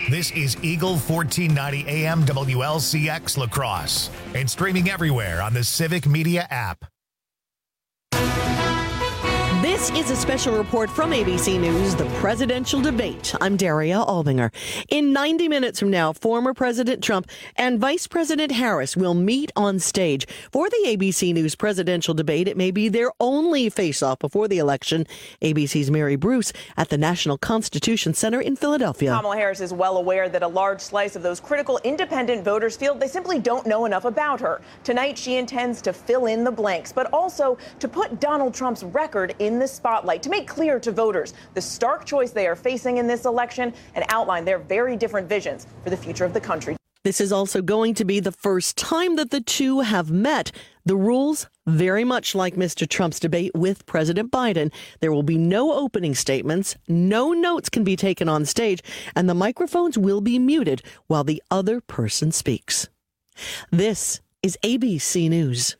This is Eagle 1490 AM WLCX La Crosse and streaming everywhere on the Civic Media app. This is a special report from ABC News, the presidential debate. I'm Daria Albinger. In 90 minutes from now, former President Trump and Vice President Harris will meet on stage. For the ABC News presidential debate, it may be their only face-off before the election. ABC's Mary Bruce at the National Constitution Center in Philadelphia. Kamala Harris is well aware that a large slice of those critical independent voters feel they simply don't know enough about her. Tonight, she intends to fill in the blanks, but also to put Donald Trump's record in the spotlight, to make clear to voters the stark choice they are facing in this election and outline their very different visions for the future of the country. This is also going to be the first time that the two have met. The rules, very much like Mr. Trump's debate with President Biden. There will be no opening statements, no notes can be taken on stage, and the microphones will be muted while the other person speaks. This is ABC News.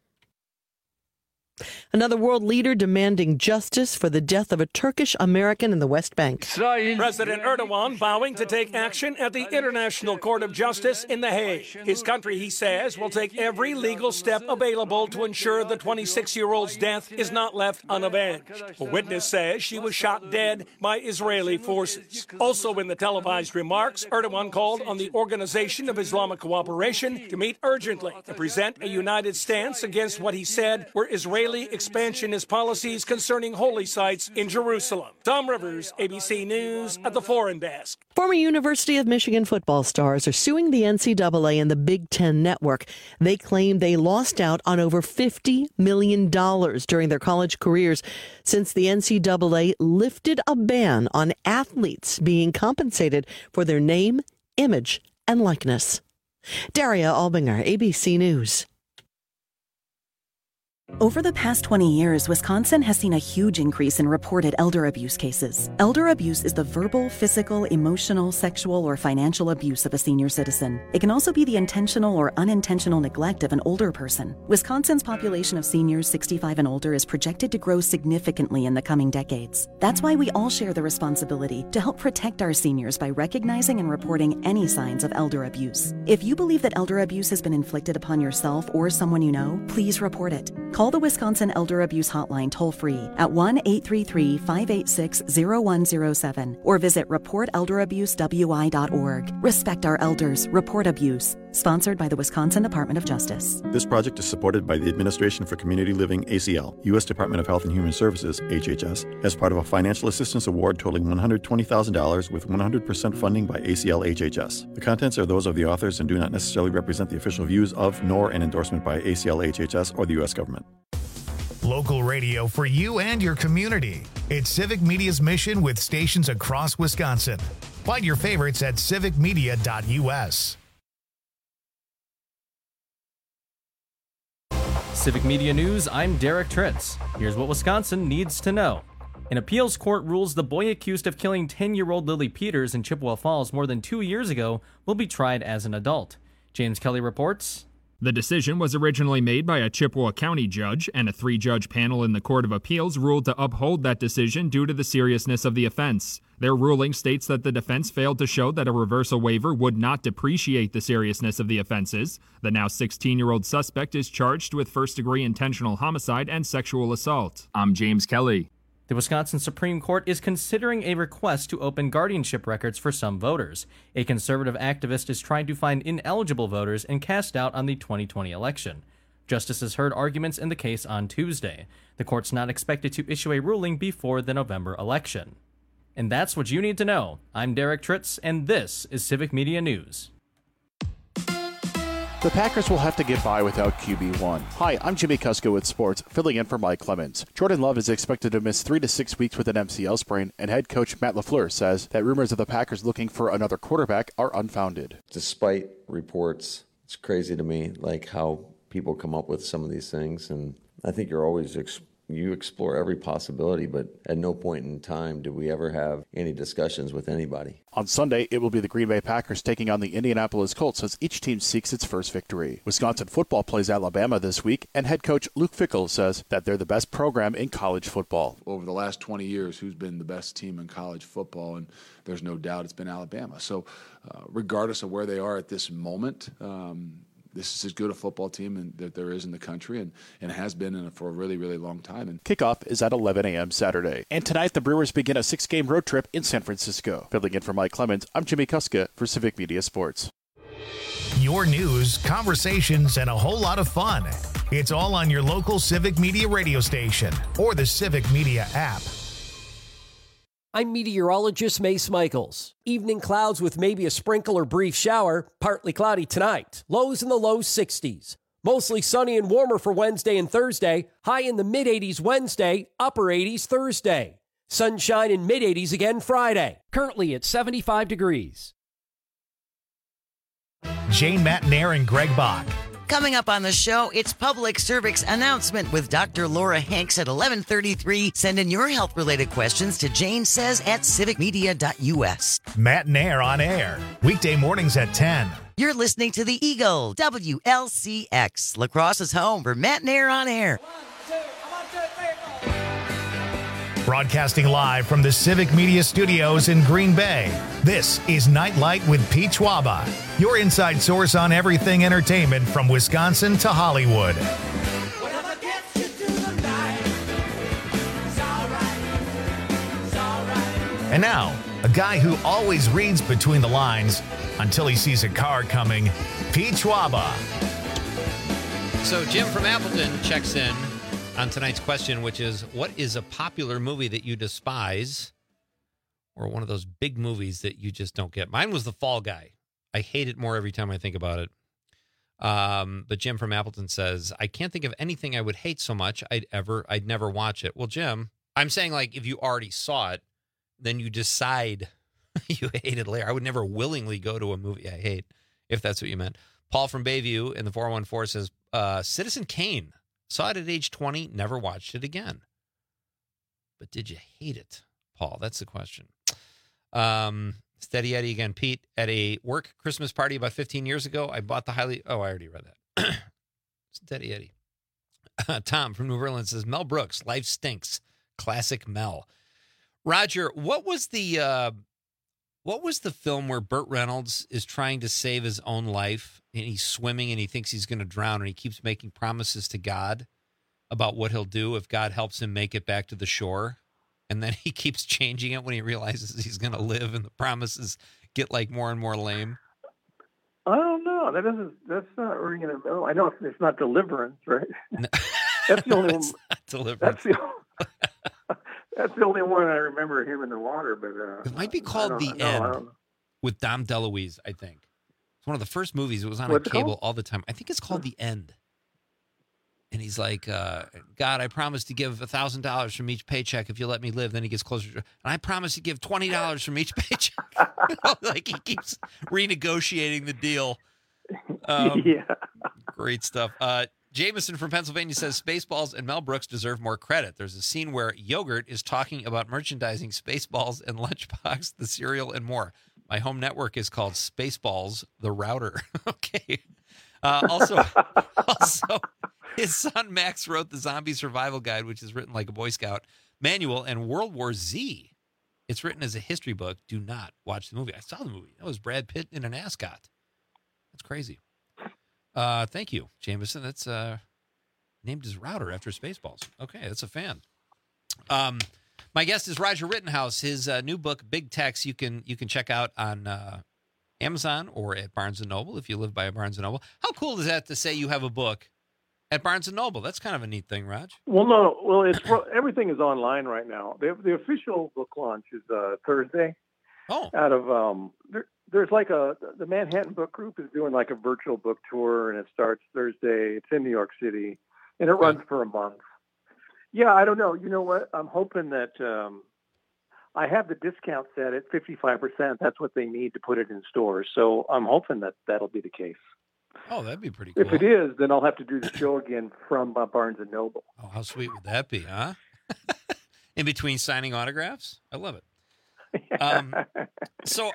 Another world leader demanding justice for the death of a Turkish American in the West Bank. President Erdogan vowing to take action at the International Court of Justice in The Hague. His country, he says, will take every legal step available to ensure the 26-year-old's death is not left unavenged. A witness says she was shot dead by Israeli forces. Also in the televised remarks, Erdogan called on the Organization of Islamic Cooperation to meet urgently and present a united stance against what he said were Israeli expansionist policies concerning holy sites in Jerusalem. Tom Rivers, ABC News at the Foreign Desk. Former University of Michigan football stars are suing the NCAA and the Big Ten Network. They claim they lost out on over $50 million during their college careers since the NCAA lifted a ban on athletes being compensated for their name, image, and likeness. Daria Albinger, ABC News. Over the past 20 years, Wisconsin has seen a huge increase in reported elder abuse cases. Elder abuse is the verbal, physical, emotional, sexual, or financial abuse of a senior citizen. It can also be the intentional or unintentional neglect of an older person. Wisconsin's population of seniors 65 and older is projected to grow significantly in the coming decades. That's why we all share the responsibility to help protect our seniors by recognizing and reporting any signs of elder abuse. If you believe that elder abuse has been inflicted upon yourself or someone you know, please report it. Call the Wisconsin Elder Abuse Hotline toll-free at 1-833-586-0107 or visit reportelderabusewI.org. Respect our elders. Report abuse. Sponsored by the Wisconsin Department of Justice. This project is supported by the Administration for Community Living, ACL, U.S. Department of Health and Human Services, HHS, as part of a financial assistance award totaling $120,000 with 100% funding by ACL HHS. The contents are those of the authors and do not necessarily represent the official views of nor an endorsement by ACL HHS or the U.S. government. Local radio for you and your community. It's Civic Media's mission with stations across Wisconsin. Find your favorites at civicmedia.us. Civic Media News, I'm Derek Tritz. Here's what Wisconsin needs to know. An appeals court rules the boy accused of killing 10-year-old Lily Peters in Chippewa Falls more than 2 years ago will be tried as an adult. James Kelly reports. The decision was originally made by a Chippewa County judge, and a 3-judge panel in the Court of Appeals ruled to uphold that decision due to the seriousness of the offense. Their ruling states that the defense failed to show that a reversal waiver would not depreciate the seriousness of the offenses. The now 16-year-old suspect is charged with first-degree intentional homicide and sexual assault. I'm James Kelly. The Wisconsin Supreme Court is considering a request to open guardianship records for some voters. A conservative activist is trying to find ineligible voters and cast doubt on the 2020 election. Justices heard arguments in the case on Tuesday. The court's not expected to issue a ruling before the November election. And that's what you need to know. I'm Derek Tritz, and this is Civic Media News. The Packers will have to get by without QB1. Hi, I'm Jimmy Kusko with Sports, filling in for Mike Clemens. Jordan Love is expected to miss 3 to 6 weeks with an MCL sprain, and head coach Matt LaFleur says that rumors of the Packers looking for another quarterback are unfounded. Despite reports, it's crazy to me, like how people come up with some of these things, and I think you're always You explore every possibility, but at no point in time do we ever have any discussions with anybody. On Sunday, it will be the Green Bay Packers taking on the Indianapolis Colts as each team seeks its first victory. Wisconsin football plays Alabama this week, and head coach Luke Fickell says that they're the best program in college football. Over the last 20 years, who's been the best team in college football? And there's no doubt it's been Alabama. So regardless of where they are at this moment, this is as good a football team that there is in the country and has been for a really, really long time. And kickoff is at 11 a.m. Saturday. And tonight, the Brewers begin a 6-game road trip in San Francisco. Filling in for Mike Clemens, I'm Jimmy Kuska for Civic Media Sports. Your news, conversations, and a whole lot of fun. It's all on your local Civic Media radio station or the Civic Media app. I'm meteorologist Mace Michaels. Evening clouds with maybe a sprinkle or brief shower. Partly cloudy tonight. Lows in the low 60s. Mostly sunny and warmer for Wednesday and Thursday. High in the mid-80s Wednesday. Upper 80s Thursday. Sunshine in mid-80s again Friday. Currently at 75 degrees. Jane Matnair and Greg Bach. Coming up on the show, it's Public Cervix Announcement with Dr. Laura Hanks at 11:33. Send in your health-related questions to janesays@civicmedia.us. Matnair on air, weekday mornings at 10. You're listening to the Eagle, WLCX, Lacrosse's home for Matnair on air. Broadcasting live from the Civic Media Studios in Green Bay, this is Nightlight with Pete Schwaba, your inside source on everything entertainment from Wisconsin to Hollywood. And now, a guy who always reads between the lines until he sees a car coming, Pete Schwaba. So Jim from Appleton checks in on tonight's question, which is, what is a popular movie that you despise, or one of those big movies that you just don't get? Mine was The Fall Guy. I hate it more every time I think about it. But Jim from Appleton says, I can't think of anything I would hate so much I'd never watch it. Well, Jim, I'm saying, like, if you already saw it, then you decide you hate it later. I would never willingly go to a movie I hate, if that's what you meant. Paul from Bayview in the 414 says, Citizen Kane. Saw it at age 20, never watched it again. But did you hate it, Paul? That's the question. Steady Eddie again. Pete, at a work Christmas party about 15 years ago, I bought the highly... Oh, I already read that. Steady Eddie. Tom from New Orleans says, Mel Brooks, Life Stinks. Classic Mel. Roger, what was the film where Burt Reynolds is trying to save his own life, and he's swimming and he thinks he's going to drown, and he keeps making promises to God about what he'll do if God helps him make it back to the shore, and then he keeps changing it when he realizes he's going to live, and the promises get like more and more lame? I don't know. That's not ringing a bell. I know it's not Deliverance, right? No. That's the only one. Not Deliverance. That's the only one I remember, him in the water. But it might be called The End with Dom DeLuise, I think. It's one of the first movies. It was on cable all the time. I think it's called The End. And he's like, God, I promise to give $1,000 from each paycheck if you let me live. Then he gets closer. And I promise to give $20 from each paycheck. Like, he keeps renegotiating the deal. Yeah. Great stuff. Jameson from Pennsylvania says Spaceballs and Mel Brooks deserve more credit. There's a scene where Yogurt is talking about merchandising Spaceballs and Lunchbox, the cereal, and more. My home network is called Spaceballs, the router. Okay. Also, his son Max wrote the Zombie Survival Guide, which is written like a Boy Scout manual, and World War Z. It's written as a history book. Do not watch the movie. I saw the movie. That was Brad Pitt in an ascot. That's crazy. Thank you, Jameson. That's named his router after Spaceballs. Okay, that's a fan. My guest is Roger Rittenhouse. His new book, Big Text, you can check out on Amazon or at Barnes & Noble if you live by a Barnes & Noble. How cool is that to say you have a book at Barnes & Noble? That's kind of a neat thing, Raj. Well, no. Well, everything is online right now. The official book launch is Thursday. Oh. Out of there's like the Manhattan Book Group is doing like a virtual book tour, and it starts Thursday. It's in New York City, and it runs for a month. Yeah, I don't know. You know what? I'm hoping that I have the discount set at 55%. That's what they need to put it in stores. So I'm hoping that that'll be the case. Oh, that'd be pretty cool. If it is, then I'll have to do the show again from Barnes & Noble. Oh, how sweet would that be, huh? In between signing autographs? I love it. So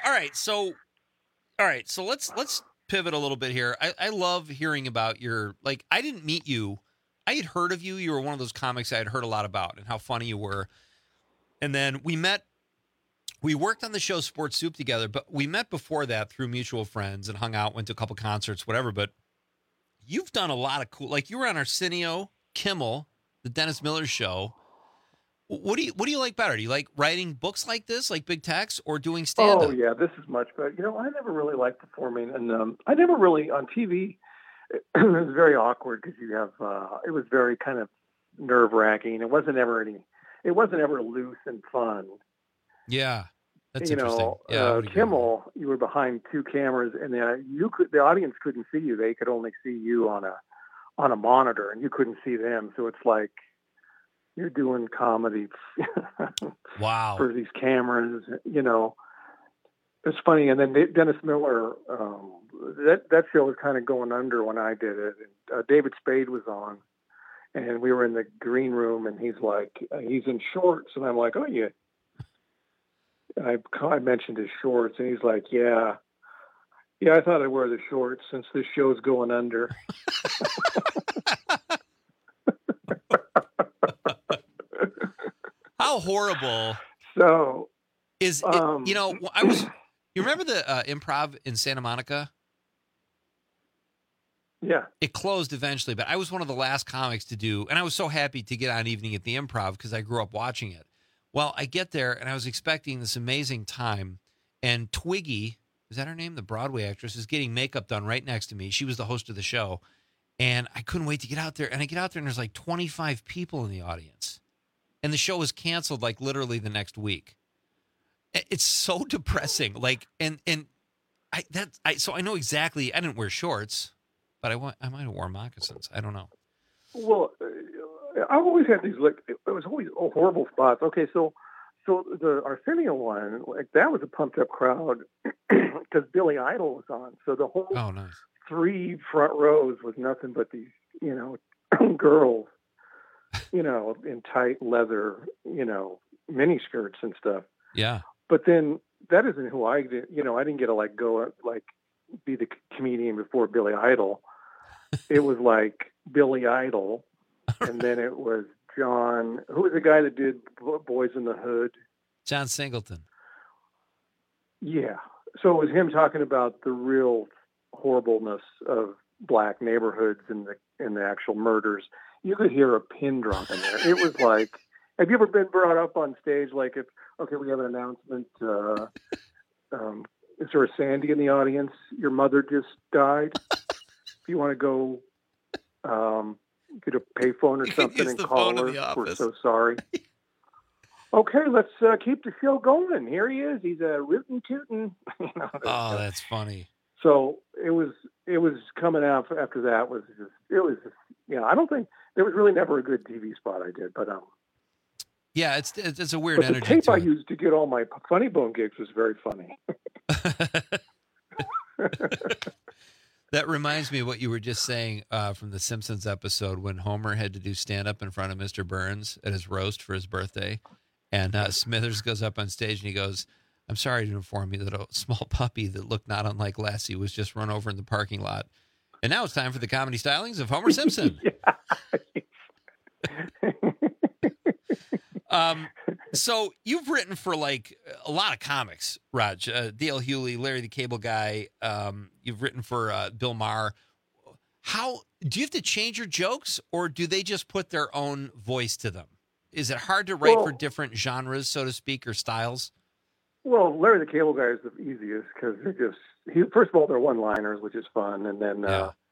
let's pivot a little bit here. I love hearing about your, like, I didn't meet you. I had heard of you. You were one of those comics I had heard a lot about and how funny you were. And then we worked on the show Sports Soup together, but we met before that through mutual friends and hung out, went to a couple concerts, whatever. But you've done a lot of cool, like you were on Arsenio, Kimmel, the Dennis Miller Show. What do you like better? Do you like writing books like this, like Big Tex, or doing stand-up? Oh, yeah, this is much better. I never really liked performing, and I never really, on TV, it was very awkward because you have, it was very kind of nerve-wracking. It wasn't ever loose and fun. Yeah, that's interesting. Kimmel, you were behind two cameras, and the audience couldn't see you. They could only see you on a monitor, and you couldn't see them. So it's like you're doing comedy wow. for these cameras, It's funny. And then Dennis Miller, that show was kind of going under when I did it. And, David Spade was on, and we were in the green room, and he's like, he's in shorts. And I'm like, oh, yeah. I mentioned his shorts, and he's like, yeah, I thought I'd wear the shorts since this show's going under. How horrible. So is it, you remember the Improv in Santa Monica? Yeah. It closed eventually, but I was one of the last comics to do, and I was so happy to get on Evening at the Improv because I grew up watching it. Well, I get there, and I was expecting this amazing time, and Twiggy, is that her name? The Broadway actress, is getting makeup done right next to me. She was the host of the show, and I couldn't wait to get out there. And I get out there, and there's like 25 people in the audience. And the show was canceled like literally the next week. It's so depressing. Like, so I know exactly. I didn't wear shorts, but I might have worn moccasins. I don't know. Well, I've always had these, like, it was always horrible spots. Okay, so the Arsenio one, like, that was a pumped up crowd because Billy Idol was on. So the whole nice. 3 front rows was nothing but these, girls, in tight leather, mini skirts and stuff. Yeah. But then that isn't who I did. I didn't get to be the comedian before Billy Idol. It was like Billy Idol, and then it was John. Who was the guy that did Boys in the Hood? John Singleton. Yeah. So it was him talking about the real horribleness of black neighborhoods and the actual murders. You could hear a pin drop in there. It was like, have you ever been brought up on stage? Like, we have an announcement. Is there a Sandy in the audience? Your mother just died. If you want to go get a payphone or something and call her, we're so sorry. Okay, let's keep the show going. Here he is. He's rootin' tootin'. That's funny. So it was coming out after that was just, I don't think there was really never a good TV spot I did, but yeah, it's a weird but energy. The tape I used to get all my Funny Bone gigs was very funny. That reminds me of what you were just saying from the Simpsons episode when Homer had to do stand-up in front of Mr. Burns at his roast for his birthday. And Smithers goes up on stage and he goes, I'm sorry to inform you that a small puppy that looked not unlike Lassie was just run over in the parking lot. And now it's time for the comedy stylings of Homer Simpson. So you've written for like a lot of comics, Raj, D.L. Hewley, Larry the Cable Guy. You've written for Bill Maher. How do you have to change your jokes, or do they just put their own voice to them? Is it hard to write for different genres, so to speak, or styles? Well, Larry the Cable Guy is the easiest because they're just first of all, they're one-liners, which is fun, and then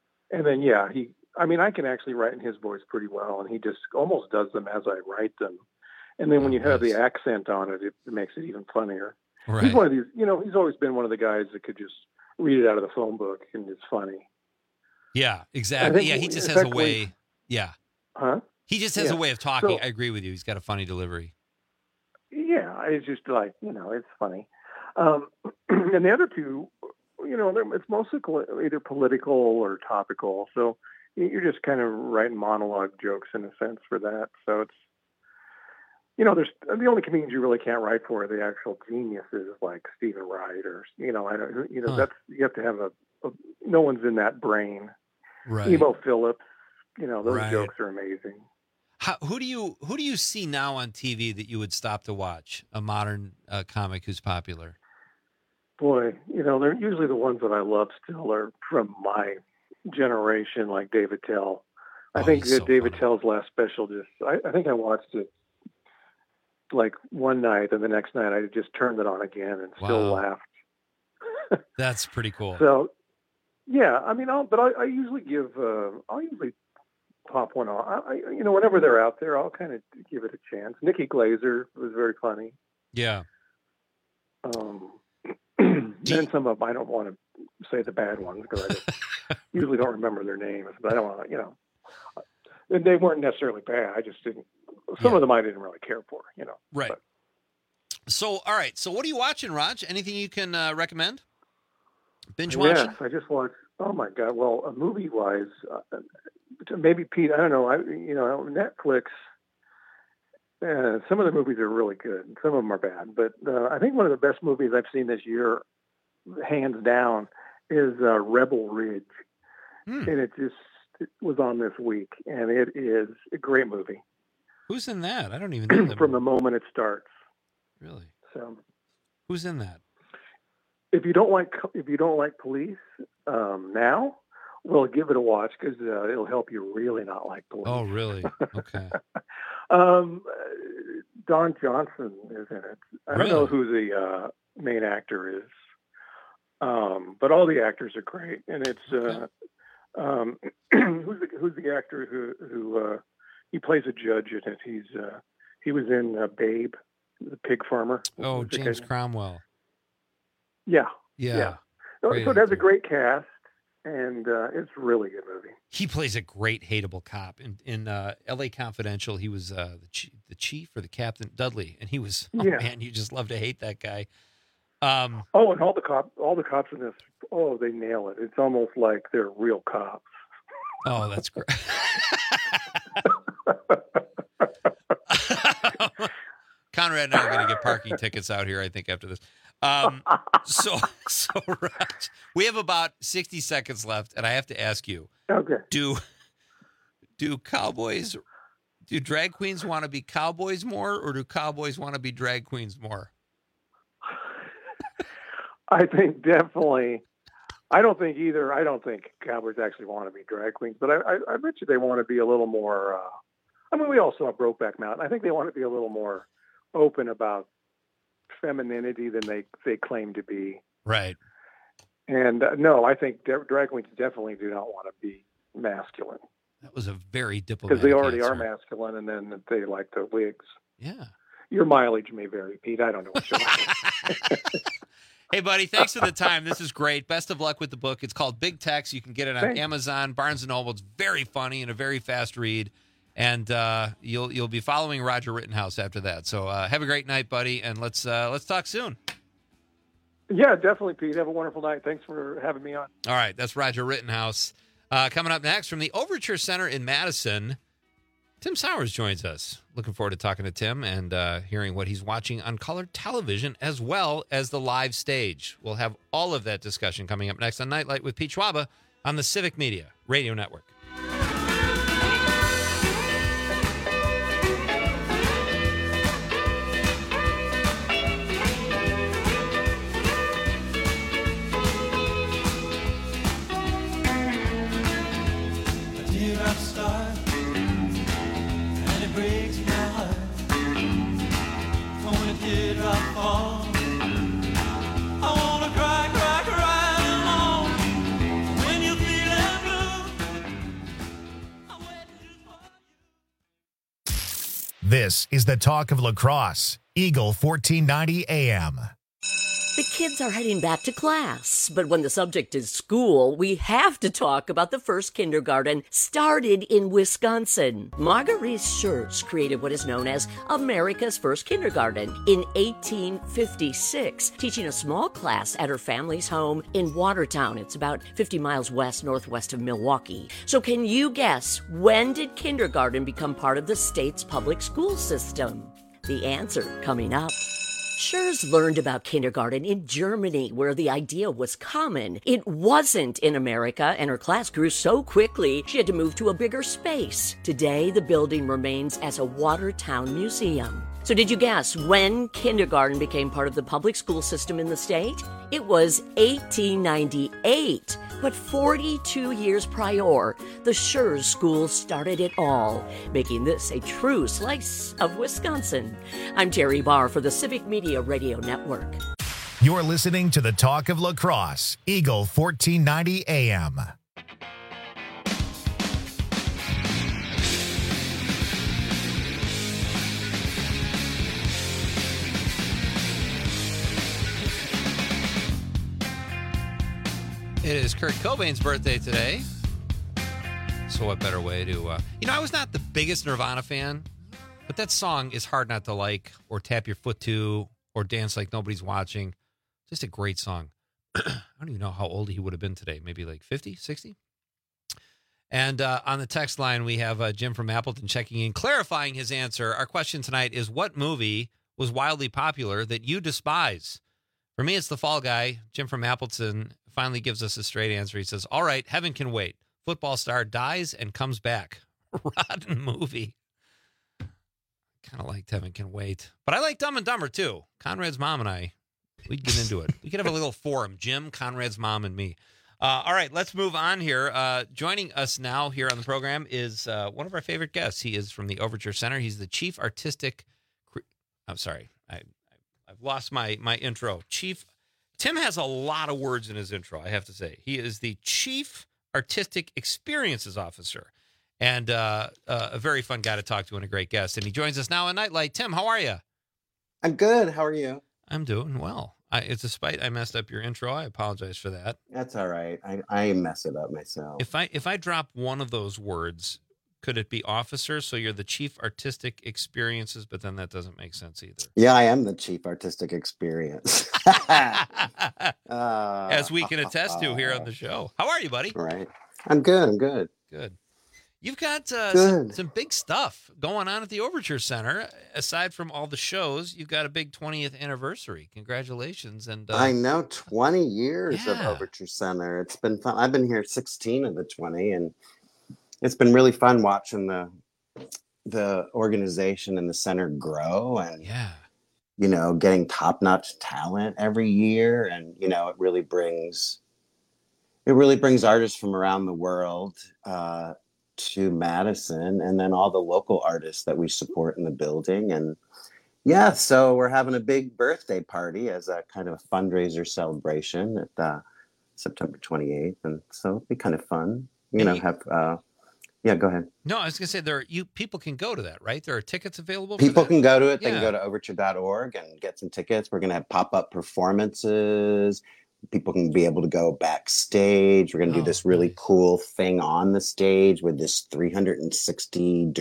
I can actually write in his voice pretty well, and he just almost does them as I write them. And then when you have the accent on it, it makes it even funnier. Right. He's one of these, he's always been one of the guys that could just read it out of the phone book, and it's funny. Yeah, exactly. Yeah, he just has a way. Yeah. Huh? He just has a way of talking. I agree with you. He's got a funny delivery. Yeah, it's just like, it's funny. And the other two, it's mostly either political or topical. So you're just kind of writing monologue jokes in a sense for that. So it's, there's the only comedians you really can't write for are the actual geniuses like Stephen Wright or, that's, you have to have no one's in that brain. Right. Emo Phillips, those Right. jokes are amazing. Who do you see now on TV that you would stop to watch? A modern comic who's popular? Boy, they're usually the ones that I love still are from my generation, like David Tell. I think that David Tell's last special I think I watched it like one night, and the next night I just turned it on again and still laughed. That's pretty cool. So, yeah, I mean, I usually I'll usually pop one on. Whenever they're out there, I'll kind of give it a chance. Nikki Glaser was very funny. Yeah. Then some of them, I don't want to say the bad ones because I usually don't remember their names, but I don't want to, and they weren't necessarily bad. I just didn't, some of them I didn't really care for, Right. But. So, all right. So what are you watching, Raj? Anything you can recommend? Binge watching? Yes, I just watched, oh my God. Well, movie-wise, maybe Pete, I don't know, Netflix, some of the movies are really good. And some of them are bad. But I think one of the best movies I've seen this year, hands down, is Rebel Ridge. And it was on this week. And it is a great movie. Who's in that? I don't even know that From the moment it starts. Really? So, who's in that? If you don't like police now, well, give it a watch because it'll help you really not like police. Oh, really? Okay. Don Johnson is in it. I don't know who the main actor is, but all the actors are great. And it's who's the actor who he plays a judge in it? He was in Babe, the pig farmer. Oh, James Cromwell. Yeah. So it has a great cast, and it's a really good movie. He plays a great hateable cop. In L.A. Confidential, he was the chief or the captain, Dudley, and he was, man, you just love to hate that guy. And all the cops in this, they nail it. It's almost like they're real cops. Oh, that's great. Conrad and I are going to get parking tickets out here, I think, after this. So Raj, we have about 60 seconds left, and I have to ask you, do drag queens want to be cowboys more, or do cowboys want to be drag queens more? I think definitely. I don't think either. I don't think cowboys actually want to be drag queens, but I bet you they want to be a little more. We all saw Brokeback Mountain. I think they want to be a little more open about femininity than they claim to be. Right. And no, I think drag queens definitely do not want to be masculine. That was a very diplomatic because they already answer. are masculine, and then they like the wigs. Yeah. Your mileage may vary, Pete. I don't know what you're like. Hey, buddy, thanks for the time. This is great. Best of luck with the book. It's called Big Tex. You can get it on Amazon, Barnes & Noble. It's very funny and a very fast read. And you'll be following Roger Rittenhouse after that. So have a great night, buddy, and let's talk soon. Yeah, definitely, Pete. Have a wonderful night. Thanks for having me on. All right, that's Roger Rittenhouse. Coming up next from the Overture Center in Madison, Tim Sowers joins us. Looking forward to talking to Tim and hearing what he's watching on colored television as well as the live stage. We'll have all of that discussion coming up next on Nightlight with Pete Schwaba on the Civic Media Radio Network. This is the talk of lacrosse. Eagle 1490 AM. The kids are heading back to class, but when the subject is school, we have to talk about the first kindergarten started in Wisconsin. Marguerite Schertz created what is known as America's first kindergarten in 1856, teaching a small class at her family's home in Watertown. It's about 50 miles northwest of Milwaukee. So can you guess, when did kindergarten become part of the state's public school system? The answer coming up. Schertz learned about kindergarten in Germany, where the idea was common. It wasn't in America, and her class grew so quickly she had to move to a bigger space. Today, the building remains as a Watertown museum. So did you guess when kindergarten became part of the public school system in the state? It was 1898. But 42 years prior, the Schertz School started it all, making this a true slice of Wisconsin. I'm Terry Barr for the Civic Media Radio Network. You're listening to the Talk of Lacrosse, Eagle 1490 AM. It is Kurt Cobain's birthday today. So what better way to... I was not the biggest Nirvana fan, but that song is hard not to like or tap your foot to or dance like nobody's watching. Just a great song. I don't even know how old he would have been today. Maybe like 50, 60? And on the text line, we have Jim from Appleton checking in, clarifying his answer. Our question tonight is, what movie was wildly popular that you despise? For me, it's The Fall Guy. Jim from Appleton finally gives us a straight answer. He says, all right, heaven can wait. Football star dies and comes back. Rotten movie. Kind of liked Heaven Can Wait. But I like Dumb and Dumber, too. Conrad's mom and I, we'd get into it. We could have a little forum. Jim, Conrad's mom, and me. All right, let's move on here. Joining us now here on the program is one of our favorite guests. He is from the Overture Center. He's the chief artistic... I'm sorry. I've lost my intro. Tim has a lot of words in his intro, I have to say. He is the Chief Artistic Experiences Officer and a very fun guy to talk to and a great guest. And he joins us now on Nightlight. Tim, how are you? I'm good. How are you? I'm doing well. Despite I messed up your intro, I apologize for that. That's all right. I mess it up myself. If I drop one of those words, could it be officer? So you're the Chief Artistic Experiences, but then that doesn't make sense either. Yeah, I am the Chief Artistic Experience. As we can attest to here on the show. How are you, buddy? Right. I'm good. Good. You've got some big stuff going on at the Overture Center. Aside from all the shows, you've got a big 20th anniversary. Congratulations. And I know, 20 years of Overture Center. It's been fun. I've been here 16 of the 20, and it's been really fun watching the organization and the center grow and, getting top-notch talent every year. And, it really brings artists from around the world to Madison, and then all the local artists that we support in the building. And so we're having a big birthday party as a kind of fundraiser celebration at September 28th. And so it'll be kind of fun, Yeah, go ahead. No, I was going to say people can go to that, right? There are tickets available. People can go to it. They can go to overture.org and get some tickets. We're going to have pop-up performances. People can be able to go backstage. We're going to do this really cool thing on the stage with this 360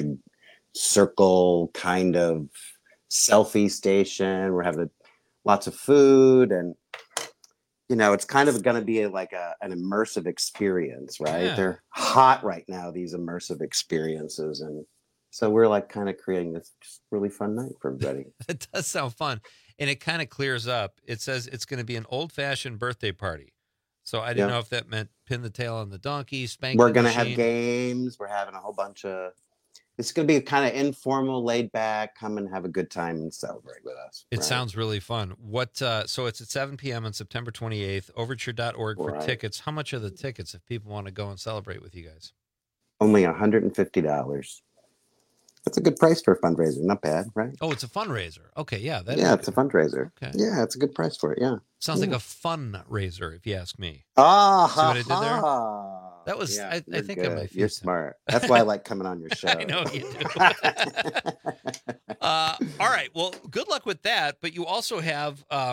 circle kind of selfie station. We're having lots of food, and it's kind of going to be an immersive experience, right? Yeah. They're hot right now, these immersive experiences. And so we're kind of creating this just really fun night for everybody. It does sound fun. And it kind of clears up. It says it's going to be an old-fashioned birthday party. So I didn't know if that meant pin the tail on the donkey, spank the machine. We're going to have games. We're having a whole bunch of... It's going to be kind of informal, laid back. Come and have a good time and celebrate with us. It sounds really fun. So it's at 7 p.m. on September 28th, overture.org for tickets. How much are the tickets if people want to go and celebrate with you guys? Only $150. That's a good price for a fundraiser. Not bad, right? Oh, it's a fundraiser. Okay, yeah. It's a fundraiser. Okay. Yeah, it's a good price for it, yeah. Sounds like a fundraiser, if you ask me. See what I did there? That was, I think good. I might You're smart. That's why I like coming on your show. I know you do. All right. Well, good luck with that. But you also have the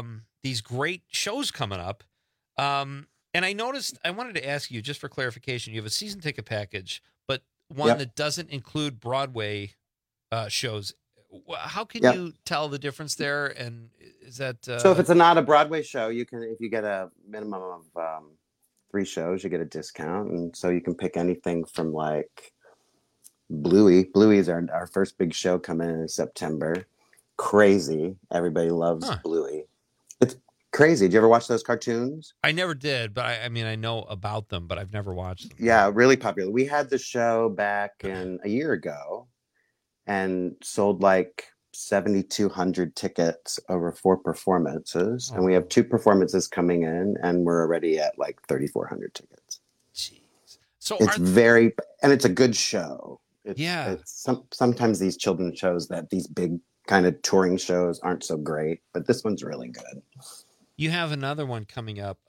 these great shows coming up. And I noticed, I wanted to ask you, just for clarification, you have a season ticket package, but one that doesn't include Broadway shows. How can you tell the difference there? And is that so? If it's not a Broadway show, you can, if you get a minimum of 3 shows, you get a discount, and so you can pick anything from like Bluey. Bluey is our first big show coming in September. Crazy, everybody loves Bluey. It's crazy. Did you ever watch those cartoons? I never did, but I mean, I know about them, but I've never watched them. Yeah, really popular. We had the show back in a year ago, and sold like 7,200 tickets over 4 performances. And we have 2 performances coming in, and we're already at like 3,400 tickets. Jeez. So it's and it's a good show. Sometimes these children's shows, that these big kind of touring shows, aren't so great, but this one's really good. You have another one coming up.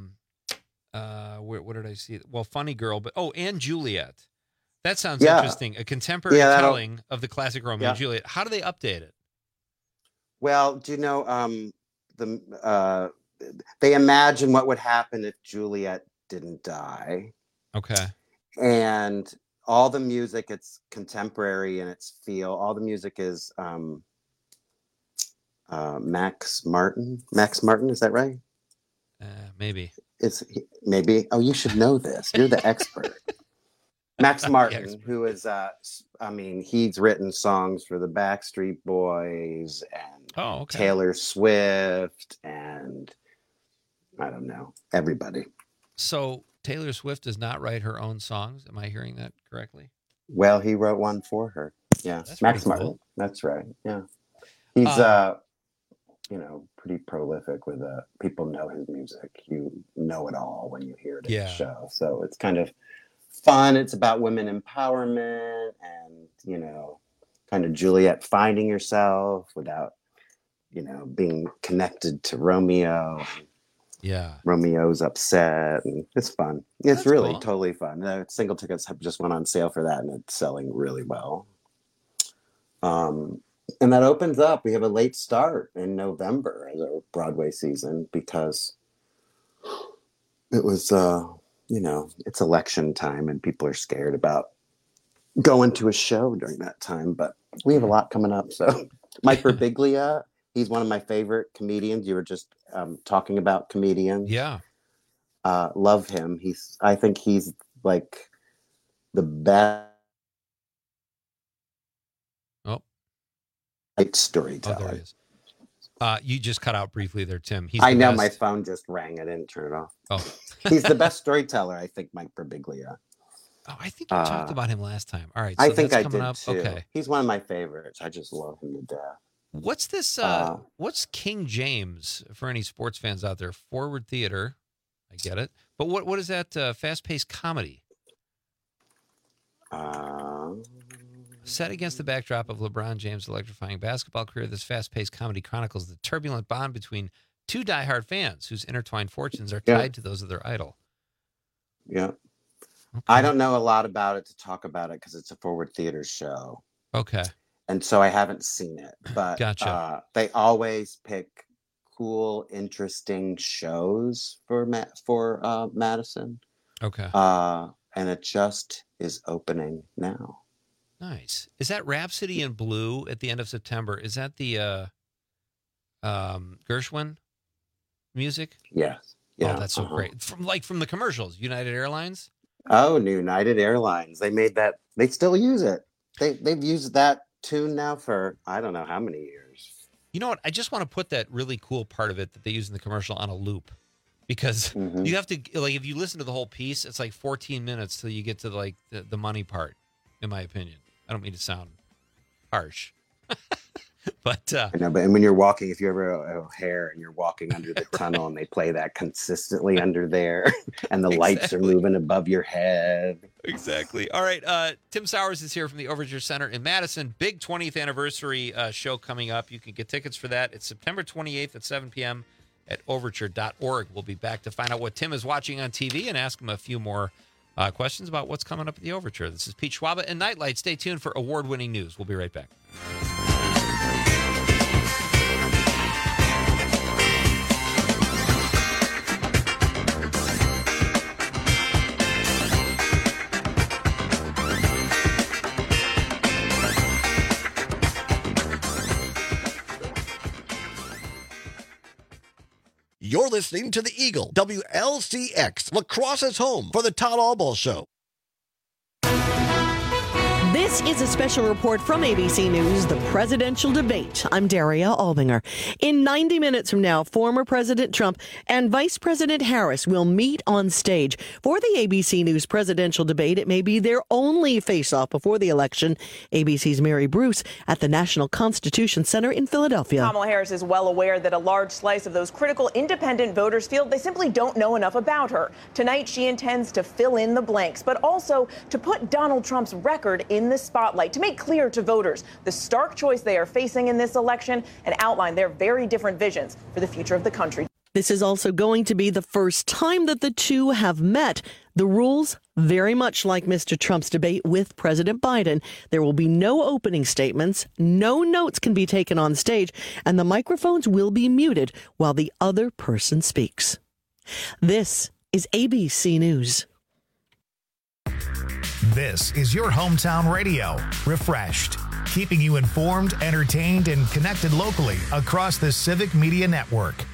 What did I see? Well, Funny Girl, but and Juliet. That sounds interesting. A contemporary telling of the classic Romeo and Juliet. How do they update it? Well, do you know they imagine what would happen if Juliet didn't die. Okay. And all the music, it's contemporary in its feel. All the music is Max Martin. Max Martin, is that right? Maybe. Maybe. Oh, you should know this. You're the expert. Max Martin, who is, he's written songs for the Backstreet Boys and Taylor Swift and, I don't know, everybody. So Taylor Swift does not write her own songs. Am I hearing that correctly? Well, he wrote one for her. Yeah, that's Max Martin. Cool. That's right. Yeah, he's pretty prolific with people know his music. You know it all when you hear it in the show. So it's kind of fun. It's about women empowerment and, kind of Juliet finding herself without, being connected to Romeo. Yeah. Romeo's upset, and it's fun. It's really totally fun. The single tickets have just went on sale for that, and it's selling really well. And that opens up. We have a late start in November as our Broadway season because it was, it's election time and people are scared about going to a show during that time. But we have a lot coming up. So Mike Birbiglia, he's one of my favorite comedians. You were just talking about comedians. Yeah. Love him. I think he's like the best storyteller. Oh, there he is. You just cut out briefly there, Tim. I know, my phone just rang. I didn't turn it off. Oh. He's the best storyteller, I think, Mike Birbiglia. Oh, I think you talked about him last time. All right. So I think I coming did up. too. Okay. He's one of my favorites. I just love him to death. What's this? What's King James for any sports fans out there? Forward Theater. I get it. But what is that fast-paced comedy? Set against the backdrop of LeBron James' electrifying basketball career, this fast-paced comedy chronicles the turbulent bond between 2 diehard fans whose intertwined fortunes are tied to those of their idol. Yeah. Okay. I don't know a lot about it to talk about it because it's a Forward Theater show. Okay. And so I haven't seen it. But gotcha. They always pick cool, interesting shows for Madison. Okay. And it just is opening now. Nice. Is that Rhapsody in Blue at the end of September? Is that the Gershwin music? Yes. Yeah. Oh, that's so great. From the commercials, United Airlines? Oh, United Airlines. They made that. They still use it. They've used that tune now for I don't know how many years. You know what? I just want to put that really cool part of it that they use in the commercial on a loop. Because you have to, if you listen to the whole piece, it's like 14 minutes till you get to the money part, in my opinion. I don't mean to sound harsh. But I know, but when you're walking, if you're ever at O'Hare and you're walking under the tunnel and they play that consistently under there and the lights are moving above your head. Exactly. All right. Tim Sowers is here from the Overture Center in Madison. Big 20th anniversary show coming up. You can get tickets for that. It's September 28th at 7 p.m. at overture.org. We'll be back to find out what Tim is watching on TV and ask him a few more questions about what's coming up at the Overture. This is Pete Schwaba and Nightlight. Stay tuned for award-winning news. We'll be right back. listening to the Eagle, WLCX, La Crosse's home for the Todd Albaugh Show. This is a special report from ABC News, the presidential debate. I'm Daria Albinger. In 90 minutes from now, former President Trump and Vice President Harris will meet on stage. For the ABC News presidential debate, it may be their only face-off before the election. ABC's Mary Bruce at the National Constitution Center in Philadelphia. Kamala Harris is well aware that a large slice of those critical independent voters feel they simply don't know enough about her. Tonight, she intends to fill in the blanks, but also to put Donald Trump's record in the spotlight, to make clear to voters the stark choice they are facing in this election and outline their very different visions for the future of the country. This is also going to be the first time that the two have met. The rules, very much like Mr. Trump's debate with President Biden. There will be no opening statements, no notes can be taken on stage, and the microphones will be muted while the other person speaks. This is ABC News. This is your hometown radio, Refreshed, keeping you informed, entertained, and connected locally across the Civic Media Network.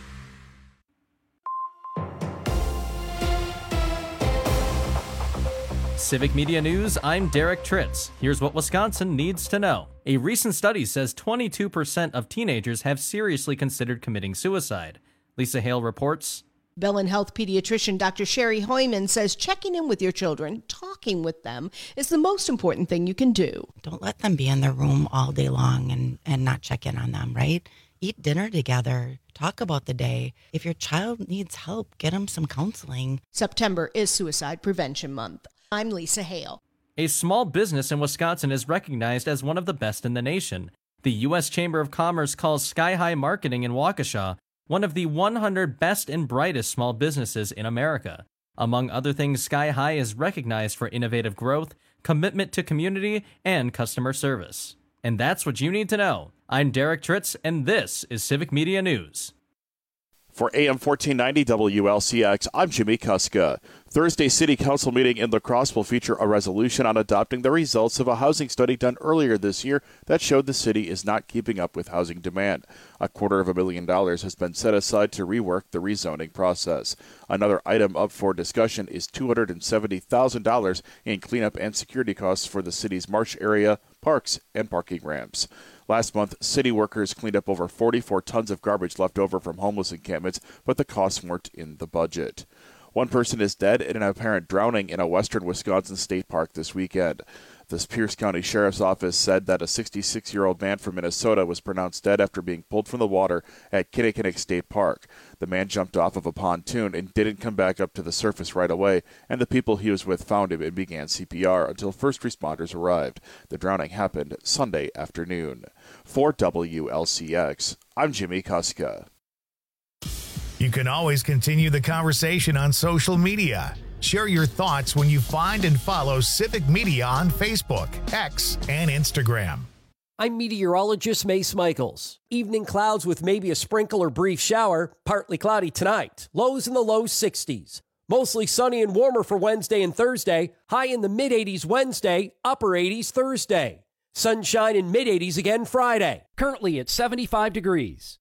Civic Media News, I'm Derek Tritz. Here's what Wisconsin needs to know. A recent study says 22% of teenagers have seriously considered committing suicide. Lisa Hale reports. Bellin Health pediatrician Dr. Sherry Hoyman says checking in with your children, talking with them, is the most important thing you can do. Don't let them be in their room all day long and not check in on them, right? Eat dinner together. Talk about the day. If your child needs help, get them some counseling. September is Suicide Prevention Month. I'm Lisa Hale. A small business in Wisconsin is recognized as one of the best in the nation. The U.S. Chamber of Commerce calls Sky High Marketing in Waukesha one of the 100 best and brightest small businesses in America. Among other things, Sky High is recognized for innovative growth, commitment to community, and customer service. And that's what you need to know. I'm Derek Tritz, and this is Civic Media News. For AM 1490 WLCX, I'm Jimmy Kuska. Thursday's City council meeting in La Crosse will feature a resolution on adopting the results of a housing study done earlier this year that showed the city is not keeping up with housing demand. $250,000 has been set aside to rework the rezoning process. Another item up for discussion is $270,000 in cleanup and security costs for the city's marsh area, parks, and parking ramps. Last month, city workers cleaned up over 44 tons of garbage left over from homeless encampments, but the costs weren't in the budget. One person is dead in an apparent drowning in a western Wisconsin state park this weekend. The Pierce County Sheriff's Office said that a 66-year-old man from Minnesota was pronounced dead after being pulled from the water at Kinnickinnick State Park. The man jumped off of a pontoon and didn't come back up to the surface right away, and the people he was with found him and began CPR until first responders arrived. The drowning happened Sunday afternoon. For WLCX, I'm Jimmy Kuska. You can always continue the conversation on social media. Share your thoughts when you find and follow Civic Media on Facebook, X, and Instagram. I'm meteorologist Mace Michaels. Evening clouds with maybe a sprinkle or brief shower. Partly cloudy tonight. Lows in the low 60s. Mostly sunny and warmer for Wednesday and Thursday. High in the mid-80s Wednesday, upper 80s Thursday. Sunshine in mid-80s again Friday. Currently at 75 degrees.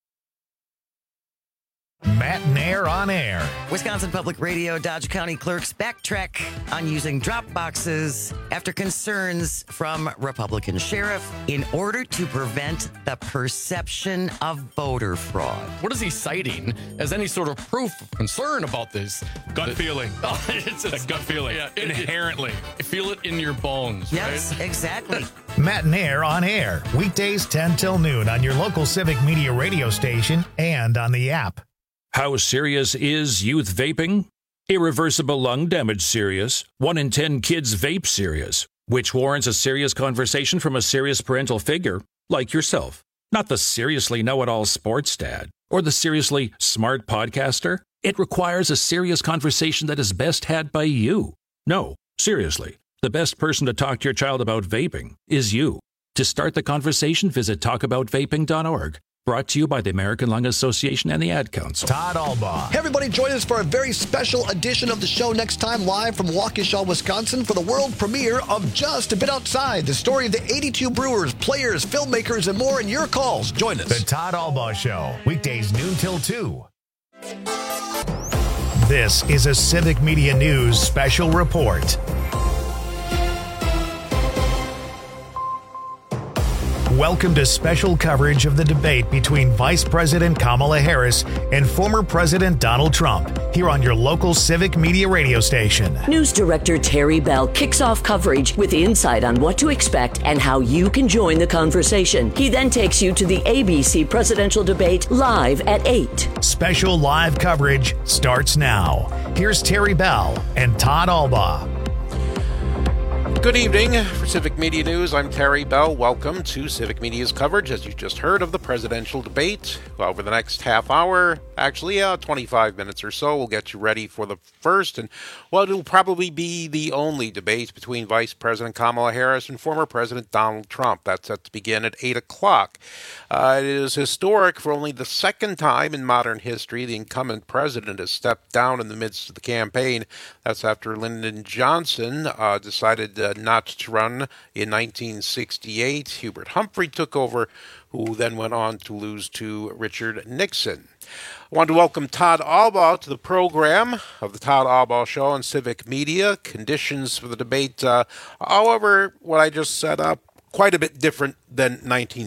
Matt Nair on air. Wisconsin Public Radio Dodge County clerks backtrack on using drop boxes after concerns from Republican sheriff in order to prevent the perception of voter fraud. What is he citing as any sort of proof of concern about this? Gut feeling. Oh, it's a gut feeling. Yeah, inherently. Feel it in your bones, yes, right? Exactly. Matt Nair on air. Weekdays 10 till noon on your local Civic Media radio station and on the app. How serious is youth vaping? Irreversible lung damage serious. 1 in 10 kids vape serious, which warrants a serious conversation from a serious parental figure like yourself. Not the seriously know-it-all sports dad or the seriously smart podcaster. It requires a serious conversation that is best had by you. No, seriously, the best person to talk to your child about vaping is you. To start the conversation, visit talkaboutvaping.org. Brought to you by the American Lung Association and the Ad Council. Todd Albaugh. Hey, everybody, join us for a very special edition of the show next time, live from Waukesha, Wisconsin, for the world premiere of Just a Bit Outside, the story of the 82 brewers, players, filmmakers, and more, and your calls. Join us. The Todd Albaugh Show, weekdays noon till 2. This is a Civic Media News special report. Welcome to special coverage of the debate between Vice President Kamala Harris and former President Donald Trump here on your local Civic Media radio station. News Director Terry Bell kicks off coverage with insight on what to expect and how you can join the conversation. He then takes you to the ABC presidential debate live at 8. Special live coverage starts now. Here's Terry Bell and Todd Albaugh. Good evening. For Civic Media News, I'm Terry Bell. Welcome to Civic Media's coverage, as you just heard, of the presidential debate. Over the next half hour, actually 25 minutes or so, we'll get you ready for the first and, well, it'll probably be the only debate between Vice President Kamala Harris and former President Donald Trump. That's set to begin at 8 o'clock. It is historic. For only the second time in modern history, the incumbent president has stepped down in the midst of the campaign. That's after Lyndon Johnson decided not to run in 1968. Hubert Humphrey took over, who then went on to lose to Richard Nixon. I want to welcome Todd Albaugh to the program of the Todd Albaugh Show on Civic Media. Conditions for the debate, however, what I just set up, quite a bit different than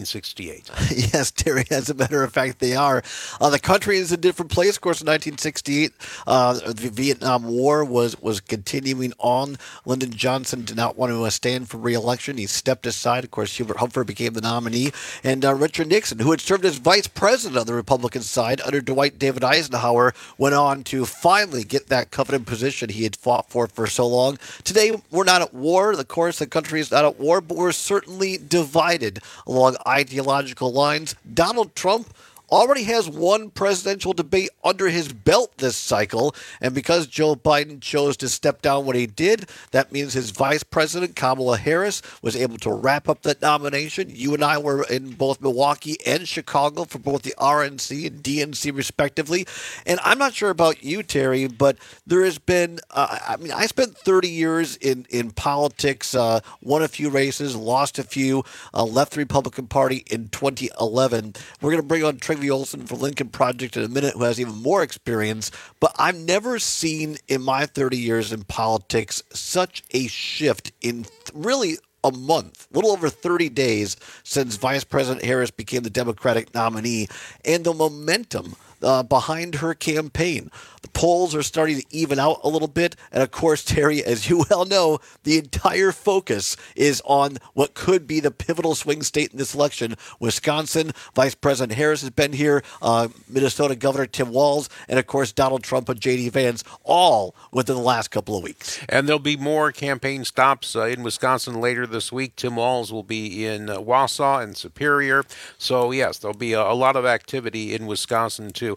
1968. Yes, Terry, as a matter of fact, they are. The country is a different place. Of course, in 1968, the Vietnam War was continuing on. Lyndon Johnson did not want to stand for re-election. He stepped aside. Of course, Hubert Humphrey became the nominee. And Richard Nixon, who had served as vice president on the Republican side under Dwight David Eisenhower, went on to finally get that coveted position he had fought for so long. Today, we're not at war. Of course, the country is not at war, but we're certainly divided along ideological lines. Donald Trump already has one presidential debate under his belt this cycle, and because Joe Biden chose to step down when he did, that means his vice president, Kamala Harris, was able to wrap up that nomination. You and I were in both Milwaukee and Chicago for both the RNC and DNC, respectively, and I'm not sure about you, Terry, but there has been, I spent 30 years in politics, won a few races, lost a few, left the Republican Party in 2011. We're going to bring on Trygve Olsen for Lincoln Project in a minute, who has even more experience, but I've never seen in my 30 years in politics such a shift in really a month, a little over 30 days since Vice President Harris became the Democratic nominee, and the momentum behind her campaign. The polls are starting to even out a little bit. And of course, Terry, as you well know, the entire focus is on what could be the pivotal swing state in this election. Wisconsin, Vice President Harris has been here, Minnesota Governor Tim Walz, and of course, Donald Trump and J.D. Vance, all within the last couple of weeks. And there'll be more campaign stops in Wisconsin later this week. Tim Walz will be in Wausau and Superior. So, yes, there'll be a lot of activity in Wisconsin, too.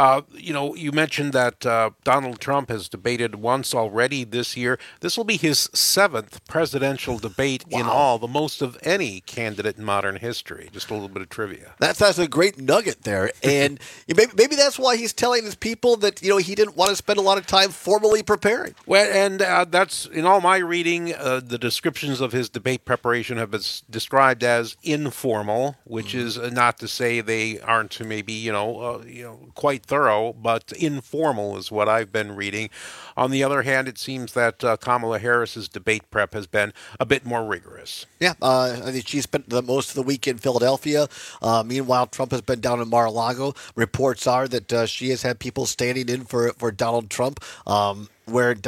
You mentioned that Donald Trump has debated once already this year. This will be his 7th presidential debate in all, the most of any candidate in modern history. Just a little bit of trivia. That's a great nugget there. And maybe that's why he's telling his people that, he didn't want to spend a lot of time formally preparing. Well, and that's, in all my reading, the descriptions of his debate preparation have been described as informal, which is not to say they aren't maybe, quite thorough, but informal is what I've been reading. On the other hand, it seems that Kamala Harris's debate prep has been a bit more rigorous. Yeah, I think she spent most of the week in Philadelphia. Meanwhile, Trump has been down in Mar-a-Lago. Reports are that she has had people standing in for Donald Trump. With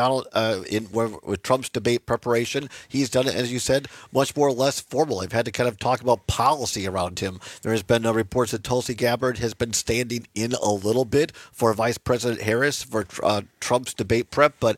Trump's debate preparation, he's done it, as you said, much more or less formal. They've had to kind of talk about policy around him. There has been reports that Tulsi Gabbard has been standing in a little bit for Vice President Harris for Trump's debate prep. But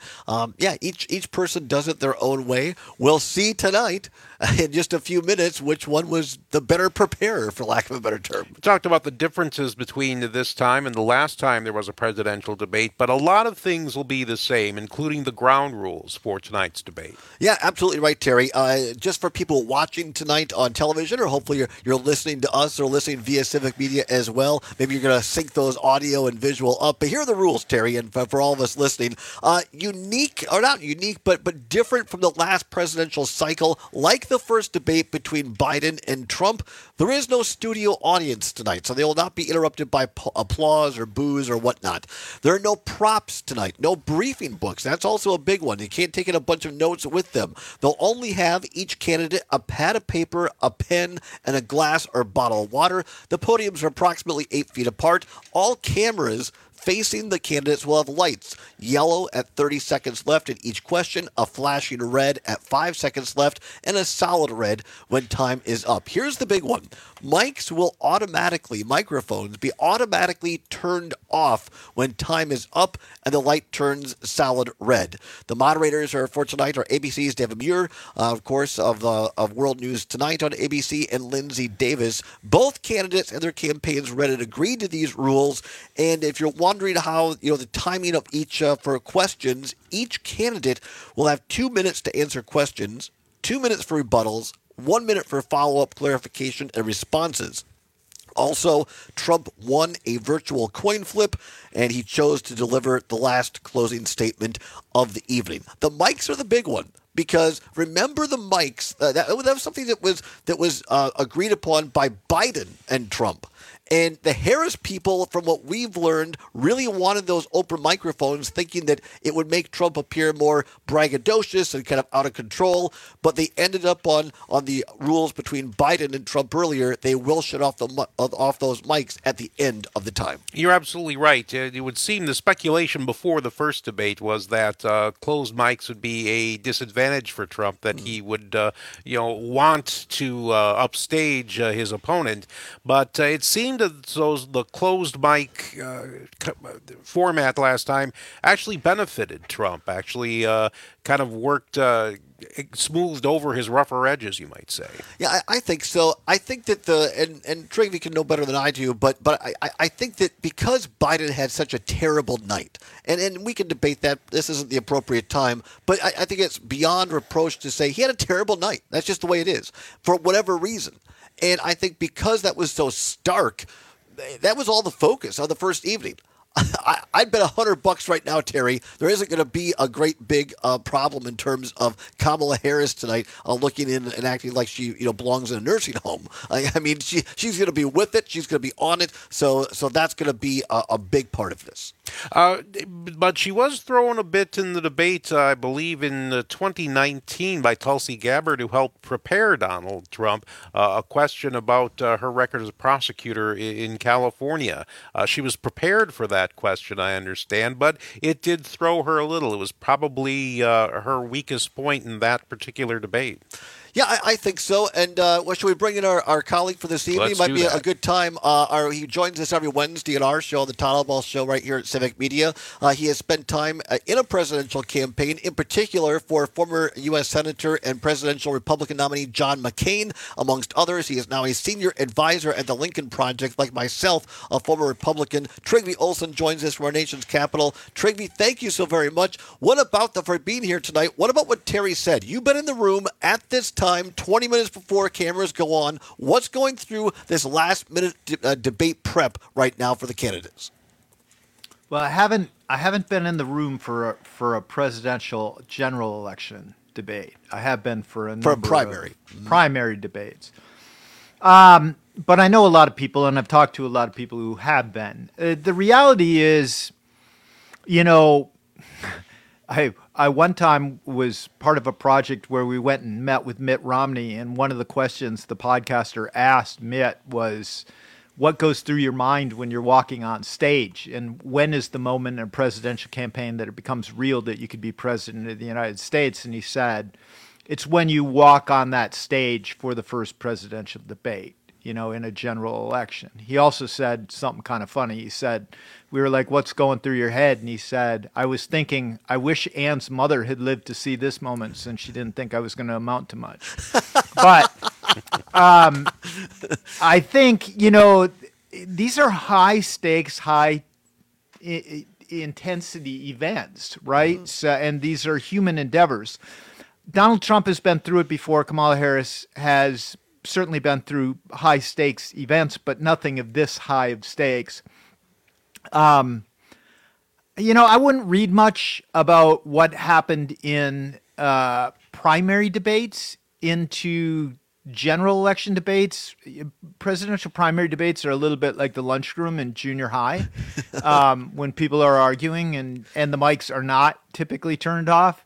each person does it their own way. We'll see tonight in just a few minutes which one was the better preparer, for lack of a better term. We talked about the differences between this time and the last time there was a presidential debate, but a lot of things will be the same. game, including the ground rules for tonight's debate. Yeah, absolutely right, Terry. Just for people watching tonight on television, or hopefully you're listening to us or listening via Civic Media as well, maybe you're going to sync those audio and visual up. But here are the rules, Terry, and for all of us listening. Unique, or not unique, but different from the last presidential cycle, like the first debate between Biden and Trump, there is no studio audience tonight, so they will not be interrupted by applause or boos or whatnot. There are no props tonight, no briefing books. That's also a big one. You can't take in a bunch of notes with them. They'll only have each candidate a pad of paper, a pen, and a glass or bottle of water. The podiums are approximately 8 feet apart. All cameras facing the candidates will have lights, yellow at 30 seconds left in each question, a flashing red at 5 seconds left, and a solid red when time is up. Here's the big one. Microphones be automatically turned off when time is up and the light turns solid red. The moderators for tonight are ABC's David Muir, of course, of World News Tonight on ABC, and Lindsay Davis. Both candidates and their campaigns read and agreed to these rules, and if you're wondering how the timing of each for questions, each candidate will have 2 minutes to answer questions, 2 minutes for rebuttals, 1 minute for follow-up clarification and responses. Also, Trump won a virtual coin flip, and he chose to deliver the last closing statement of the evening. The mics are the big one, because remember the mics. That was something that was agreed upon by Biden and Trump. And the Harris people, from what we've learned, really wanted those open microphones, thinking that it would make Trump appear more braggadocious and kind of out of control. But they ended up on the rules between Biden and Trump earlier. They will shut off those mics at the end of the time. You're absolutely right. It would seem the speculation before the first debate was that closed mics would be a disadvantage for Trump, that he would want to upstage his opponent. But it seemed the closed mic format last time actually benefited Trump, actually kind of worked, smoothed over his rougher edges, you might say. Yeah, I think so. I think that and Trigby can know better than I do, but I think that because Biden had such a terrible night, and we can debate that, this isn't the appropriate time, but I think it's beyond reproach to say he had a terrible night. That's just the way it is, for whatever reason. And I think because that was so stark, that was all the focus of the first evening. I'd bet $100 right now, Terry, there isn't going to be a great big problem in terms of Kamala Harris tonight looking in and acting like she belongs in a nursing home. I mean, she's going to be with it. She's going to be on it. So that's going to be a big part of this. But she was thrown a bit in the debate, I believe, in 2019 by Tulsi Gabbard, who helped prepare Donald Trump, a question about her record as a prosecutor in California. She was prepared for that question, I understand, but it did throw her a little. It was probably her weakest point in that particular debate. Yeah, I think so. And should we bring in our colleague for this evening? Let's Might be that. a good time. He joins us every Wednesday at our show, the Toddle Ball Show, right here at Civic Media. He has spent time in a presidential campaign, in particular for former U.S. Senator and presidential Republican nominee John McCain, amongst others. He is now a senior advisor at the Lincoln Project, like myself, a former Republican. Trygve Olsen joins us from our nation's capital. Trygve, thank you so very much. What about for being here tonight? What about what Terry said? You've been in the room at this time, 20 minutes before cameras go on. What's going through this last-minute debate prep right now for the candidates? Well, I haven't been in the room for a presidential general election debate. I have been for a number of primary debates. But I know a lot of people, and I've talked to a lot of people who have been. The reality is, I one time was part of a project where we went and met with Mitt Romney, and one of the questions the podcaster asked Mitt was, what goes through your mind when you're walking on stage? And when is the moment in a presidential campaign that it becomes real that you could be president of the United States? And he said, it's when you walk on that stage for the first presidential debate, in a general election. He also said something kind of funny. He said, we were like, what's going through your head? And he said, I was thinking, I wish Anne's mother had lived to see this moment since she didn't think I was going to amount to much. But I think, these are high stakes, high intensity events, right? So, and these are human endeavors. Donald Trump has been through it before. Kamala Harris has certainly been through high stakes events, but nothing of this high of stakes. I wouldn't read much about what happened in primary debates into general election debates. Presidential primary debates are a little bit like the lunchroom in junior high, when people are arguing and the mics are not typically turned off.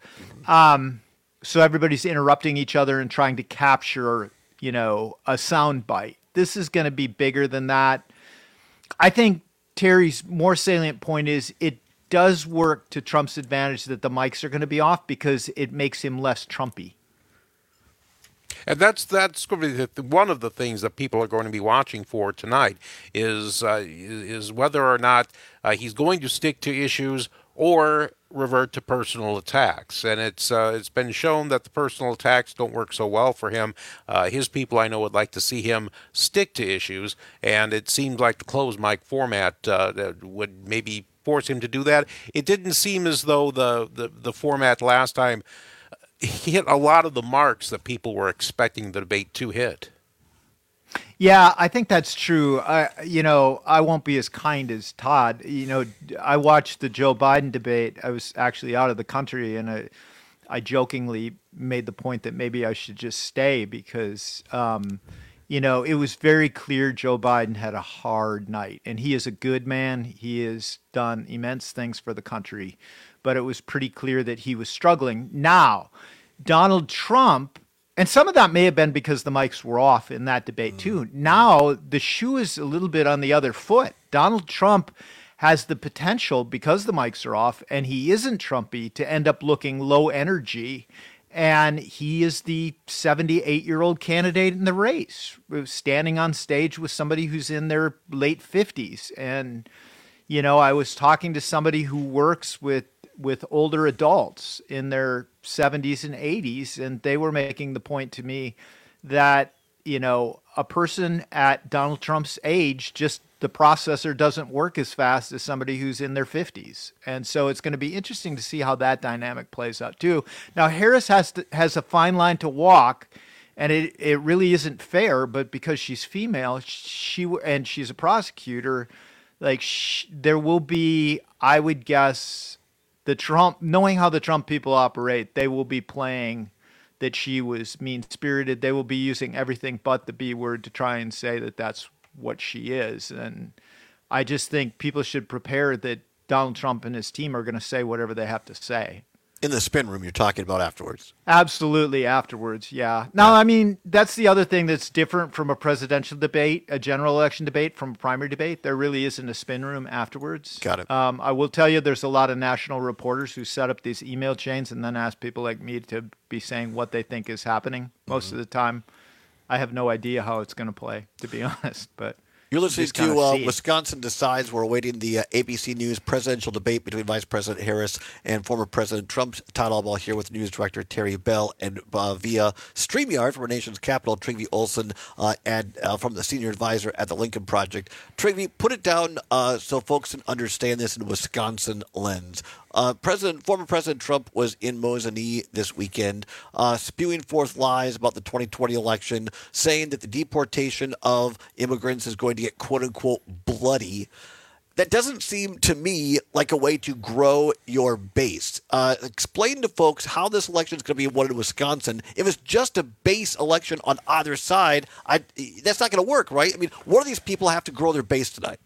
So everybody's interrupting each other and trying to capture, a sound bite. This is going to be bigger than that. I think Terry's more salient point is it does work to Trump's advantage that the mics are going to be off because it makes him less Trumpy. And that's going to be one of the things that people are going to be watching for tonight is whether or not he's going to stick to issues or revert to personal attacks. And it's been shown that the personal attacks don't work so well for him. His people, I know, would like to see him stick to issues, and it seems like the closed mic format would maybe force him to do that. It didn't seem as though the format last time hit a lot of the marks that people were expecting the debate to hit. Yeah, I think that's true. I won't be as kind as Todd. I watched the Joe Biden debate. I was actually out of the country, and I jokingly made the point that maybe I should just stay because, it was very clear Joe Biden had a hard night, and he is a good man. He has done immense things for the country, but it was pretty clear that he was struggling. Now, Donald Trump, and some of that may have been because the mics were off in that debate too. Now the shoe is a little bit on the other foot. Donald Trump has the potential, because the mics are off and he isn't Trumpy, to end up looking low energy. And he is the 78-year-old candidate in the race, standing on stage with somebody who's in their late 50s. And, I was talking to somebody who works with older adults in their 70s and 80s, and they were making the point to me that, a person at Donald Trump's age, just the processor doesn't work as fast as somebody who's in their 50s. And so it's going to be interesting to see how that dynamic plays out too. Now, Harris has a fine line to walk, and it really isn't fair, but because she's female, and she's a prosecutor, there will be, I would guess, knowing how the Trump people operate, they will be playing that she was mean-spirited. They will be using everything but the B word to try and say that that's what she is. And I just think people should prepare that Donald Trump and his team are going to say whatever they have to say. In the spin room you're talking about afterwards. Absolutely, afterwards, yeah. Now, I mean, that's the other thing that's different from a presidential debate, a general election debate, from a primary debate. There really isn't a spin room afterwards. Got it. I will tell you there's a lot of national reporters who set up these email chains and then ask people like me to be saying what they think is happening. Most of the time, I have no idea how it's going to play, to be honest, but... You're listening to Wisconsin Decides. We're awaiting the ABC News presidential debate between Vice President Harris and former President Trump. Todd Albaugh here with News Director Terry Bell, and via StreamYard from our nation's capital, Trygve Olsen, and from the Senior Advisor at the Lincoln Project. Trygve, put it down so folks can understand this in a Wisconsin lens. Former President Trump was in Mosinee this weekend, spewing forth lies about the 2020 election, saying that the deportation of immigrants is going to get quote-unquote bloody. That doesn't seem to me like a way to grow your base. Explain to folks how this election is going to be won in Wisconsin. If it's just a base election on either side, that's not going to work, right? I mean, what do these people have to grow their base tonight?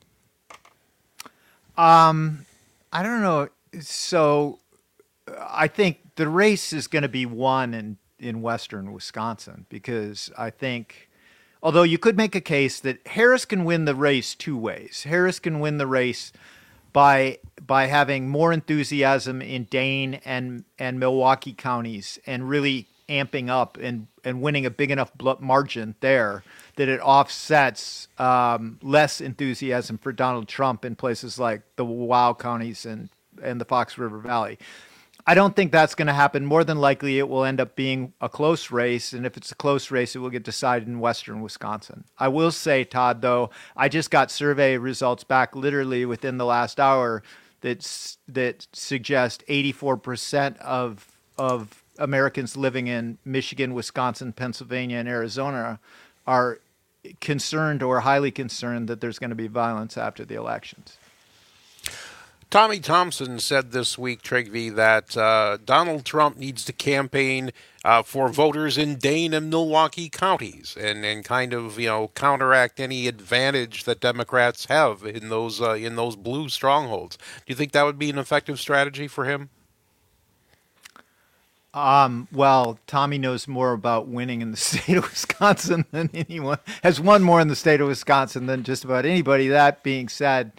I don't know. So I think the race is going to be won in western Wisconsin, because I think, although you could make a case that Harris can win the race two ways. Harris can win the race by having more enthusiasm in Dane and Milwaukee counties and really amping up and winning a big enough margin there that it offsets less enthusiasm for Donald Trump in places like the Wow counties and the Fox River Valley. I don't think that's going to happen. More than likely, it will end up being a close race, and if it's a close race, it will get decided in western Wisconsin. I will say, Todd, though, I just got survey results back literally within the last hour that suggest 84% of Americans living in Michigan, Wisconsin, Pennsylvania, and Arizona are concerned or highly concerned that there's going to be violence after the elections. Tommy Thompson said this week, Trygve, that Donald Trump needs to campaign for voters in Dane and Milwaukee counties and kind of, counteract any advantage that Democrats have in those blue strongholds. Do you think that would be an effective strategy for him? Well, Tommy knows more about winning in the state of Wisconsin than anyone, has won more in the state of Wisconsin than just about anybody. That being said,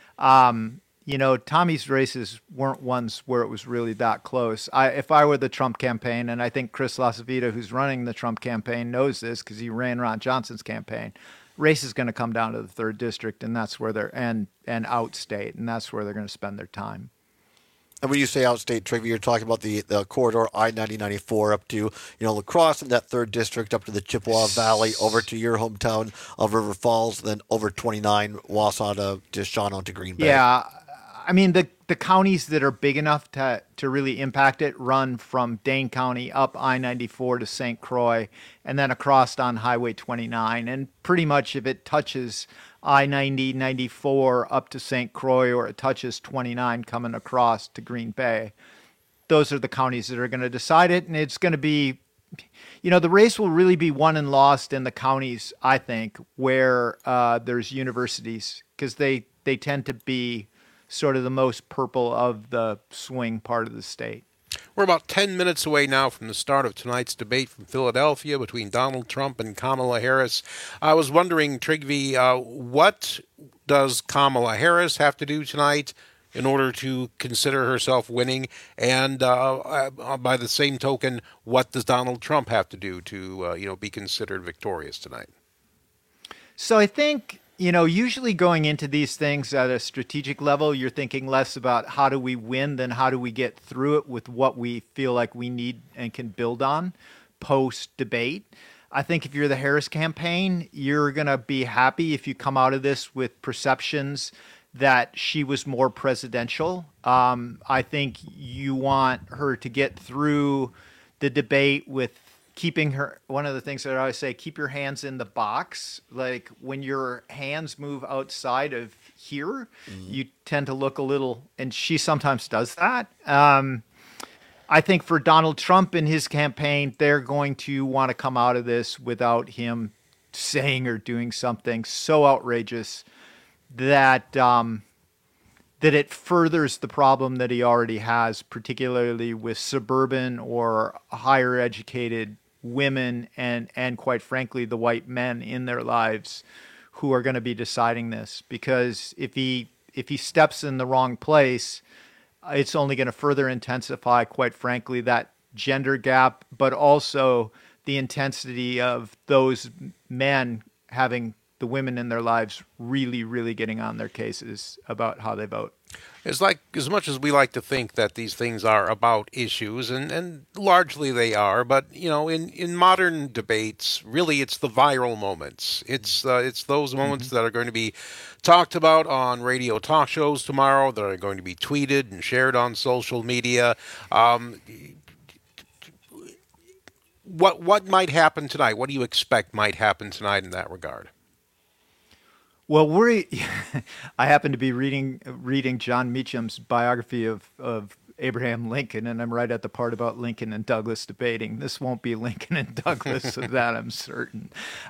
Tommy's races weren't ones where it was really that close. If I were the Trump campaign, and I think Chris LaCivita, who's running the Trump campaign, knows this because he ran Ron Johnson's campaign, race is going to come down to the 3rd district, and that's where they're and outstate, and that's where they're going to spend their time. And when you say outstate, Trygve, you're talking about the corridor I-90-94 up to La Crosse in that 3rd district, up to the Chippewa Valley, over to your hometown of River Falls, then over 29 Wausau to Shawano to Green Bay. Yeah, I mean the counties that are big enough to really impact it run from Dane County up I-94 to St. Croix, and then across on Highway 29. And pretty much if it touches I-90, 94 up to St. Croix, or it touches 29 coming across to Green Bay, those are the counties that are going to decide it. And it's going to be, the race will really be won and lost in the counties, I think, where there's universities, because they tend to be sort of the most purple of the swing part of the state. We're about 10 minutes away now from the start of tonight's debate from Philadelphia between Donald Trump and Kamala Harris. I was wondering, Trygve, what does Kamala Harris have to do tonight in order to consider herself winning? And by the same token, what does Donald Trump have to do to be considered victorious tonight? So I think, usually going into these things at a strategic level, you're thinking less about how do we win than how do we get through it with what we feel like we need and can build on post-debate. I think if you're the Harris campaign, you're going to be happy if you come out of this with perceptions that she was more presidential. I think you want her to get through the debate with keeping her, one of the things that I always say, keep your hands in the box. Like when your hands move outside of here, you tend to look a little, and she sometimes does that. I think for Donald Trump and his campaign, they're going to want to come out of this without him saying or doing something so outrageous that that it furthers the problem that he already has, particularly with suburban or higher educated women and quite frankly, the white men in their lives who are going to be deciding this. Because if he steps in the wrong place, it's only going to further intensify, quite frankly, that gender gap, but also the intensity of those men having the women in their lives really, really getting on their cases about how they vote. It's like, as much as we like to think that these things are about issues, and largely they are, but, in modern debates, really it's the viral moments. It's those moments that are going to be talked about on radio talk shows tomorrow, that are going to be tweeted and shared on social media. What might happen tonight? What do you expect might happen tonight in that regard? Well, I happen to be reading John Meacham's biography of Abraham Lincoln, and I'm right at the part about Lincoln and Douglas debating. This won't be Lincoln and Douglas, of that I'm certain.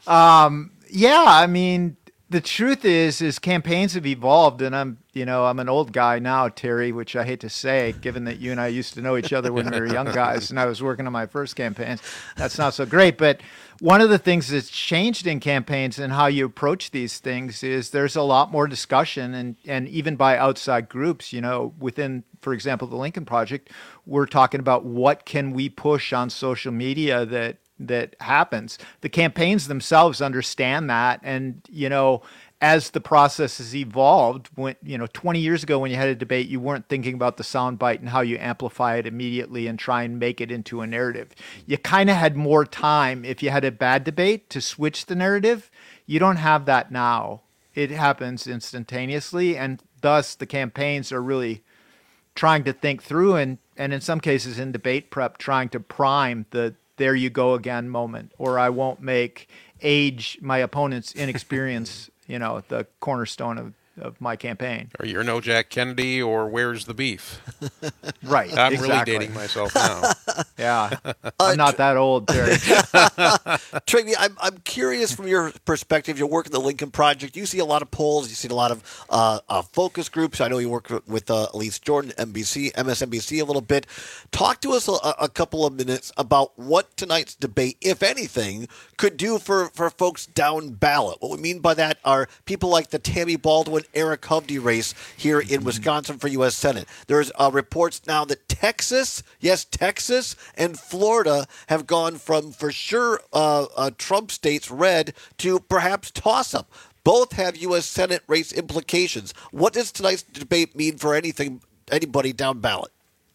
The truth is campaigns have evolved, and I'm an old guy now, Terry, which I hate to say, given that you and I used to know each other when we were young guys, and I was working on my first campaigns. That's not so great. But one of the things that's changed in campaigns and how you approach these things is there's a lot more discussion, and even by outside groups, within, for example, the Lincoln Project, we're talking about what can we push on social media that happens. The campaigns themselves understand that. And, as the process has evolved, when, 20 years ago when you had a debate, you weren't thinking about the soundbite and how you amplify it immediately and try and make it into a narrative. You kind of had more time if you had a bad debate to switch the narrative. You don't have that now. It happens instantaneously. And thus the campaigns are really trying to think through and in some cases in debate prep, trying to prime the there you go again moment, or I won't make age my opponent's inexperience, the cornerstone of my campaign. Or you're no Jack Kennedy, or where's the beef? Right. I'm exactly. really dating myself now. Yeah. I'm not that old, Terry. Trigby, I'm curious from your perspective. You work at the Lincoln Project. You see a lot of polls. You see a lot of focus groups. I know you work with Elise Jordan, MSNBC a little bit. Talk to us a couple of minutes about what tonight's debate, if anything, could do for folks down ballot. What we mean by that are people like the Tammy Baldwin, Eric Hovde race here in Wisconsin for U.S. Senate. There's reports now that Texas, and Florida have gone from, for sure, Trump states red to perhaps toss-up. Both have U.S. Senate race implications. What does tonight's debate mean for anybody down ballot?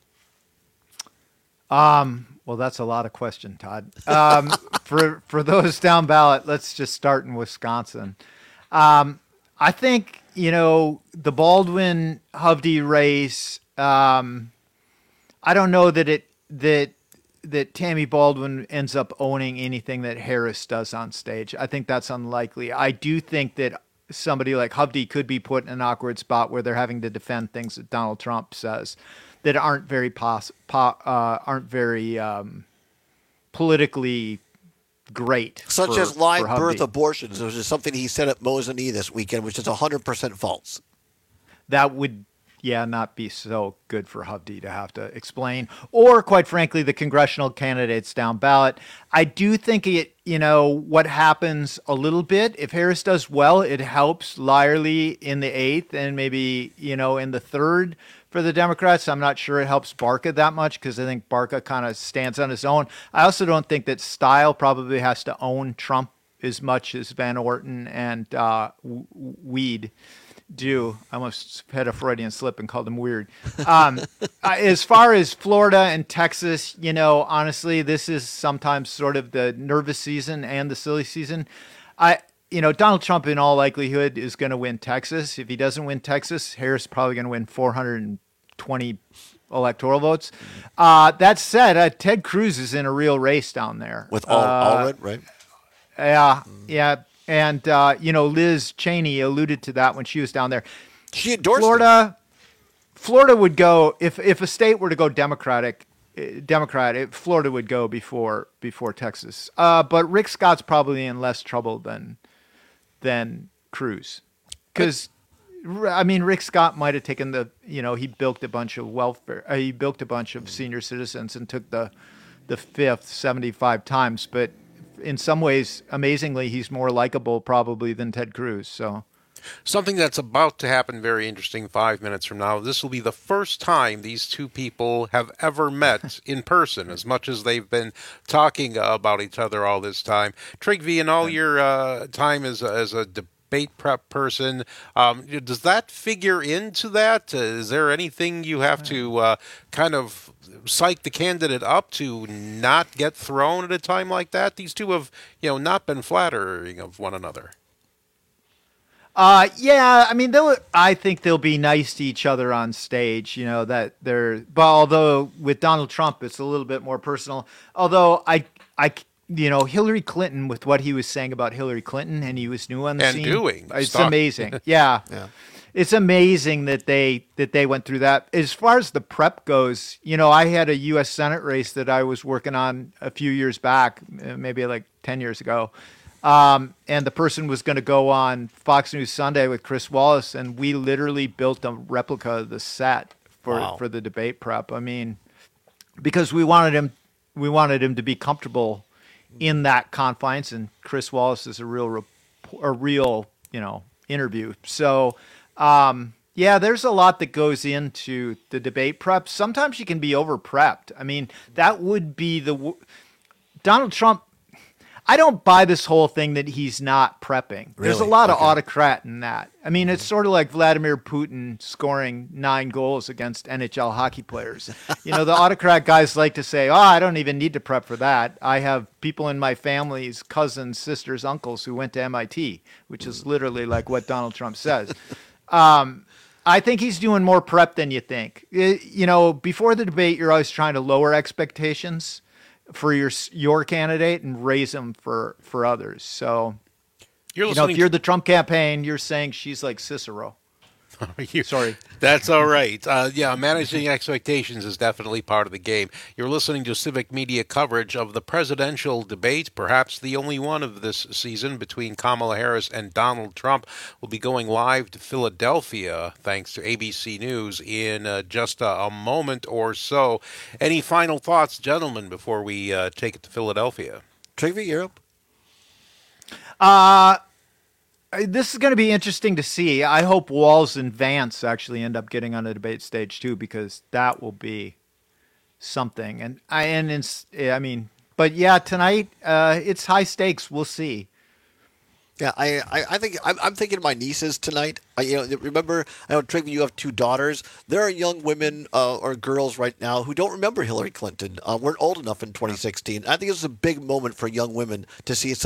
Well, that's a lot of question, Todd. For those down ballot, let's just start in Wisconsin. I think, the Baldwin Hovde race, I don't know that Tammy Baldwin ends up owning anything that Harris does on stage. I think that's unlikely. I do think that somebody like Hovde could be put in an awkward spot where they're having to defend things that Donald Trump says that aren't very politically great. Such as live birth abortions, which is something he said at Mosinee this weekend, which is 100% false. That would, not be so good for Hovde to have to explain. Or, quite frankly, the congressional candidates down ballot. I do think what happens a little bit, if Harris does well, it helps Lyerly in the 8th and maybe, in the 3rd. For the Democrats, I'm not sure it helps Barca that much because I think Barca kind of stands on his own. I also don't think that Style probably has to own Trump as much as Van Orton and Weed do. I almost had a Freudian slip and called him weird. As far as Florida and Texas, honestly, this is sometimes sort of the nervous season and the silly season. Donald Trump in all likelihood is going to win Texas. If he doesn't win Texas, Harris is probably going to win 420 electoral votes. That said, Ted Cruz is in a real race down there. With Allred, right? Yeah. And, Liz Cheney alluded to that when she was down there. She endorsed Florida would go, if a state were to go Democrat, Florida would go before Texas. But Rick Scott's probably in less trouble than Cruz. Because, Rick Scott might have taken he bilked a bunch of welfare. He bilked a bunch of senior citizens and took the 5th 75 times. But in some ways, amazingly, he's more likable probably than Ted Cruz. So something that's about to happen very interesting 5 minutes from now. This will be the first time these two people have ever met in person, as much as they've been talking about each other all this time. Trigby, in all your time as a debate prep person, does that figure into that? Is there anything you have to kind of psych the candidate up to not get thrown at a time like that? These two have, not been flattering of one another. I think they'll be nice to each other on stage, but although with Donald Trump, it's a little bit more personal. Although Hillary Clinton, with what he was saying about Hillary Clinton, and he was new on the scene. It's amazing. Yeah. It's amazing that they went through that. As far as the prep goes, I had a U.S. Senate race that I was working on a few years back, maybe like 10 years ago. And the person was going to go on Fox News Sunday with Chris Wallace, and we literally built a replica of the set for the debate prep. Because we wanted him to be comfortable in that confines, and Chris Wallace is a real interview. So, there's a lot that goes into the debate prep. Sometimes you can be over prepped. That would be Donald Trump. I don't buy this whole thing that he's not prepping. Really? There's a lot of autocrat in that. It's sort of like Vladimir Putin scoring 9 goals against NHL hockey players. The autocrat guys like to say, I don't even need to prep for that. I have people in my family's cousins, sisters, uncles who went to MIT, which is literally like what Donald Trump says. I I think he's doing more prep than you think. Before the debate, you're always trying to lower expectations for your candidate and raise them for others. So, if you're the Trump campaign, you're saying she's like Cicero. Sorry. That's all right. Managing expectations is definitely part of the game. You're listening to Civic Media coverage of the presidential debate, perhaps the only one of this season, between Kamala Harris and Donald Trump. We'll be going live to Philadelphia, thanks to ABC News, in just a moment or so. Any final thoughts, gentlemen, before we take it to Philadelphia? Trivia Europe? This is going to be interesting to see. I hope Walz and Vance actually end up getting on the debate stage too, because that will be something. But tonight it's high stakes. We'll see. Yeah, I think I'm thinking of my nieces tonight. Remember, I know, Trigger, you have 2 daughters. There are young women or girls right now who don't remember Hillary Clinton. Weren't old enough in 2016. I think it's a big moment for young women to see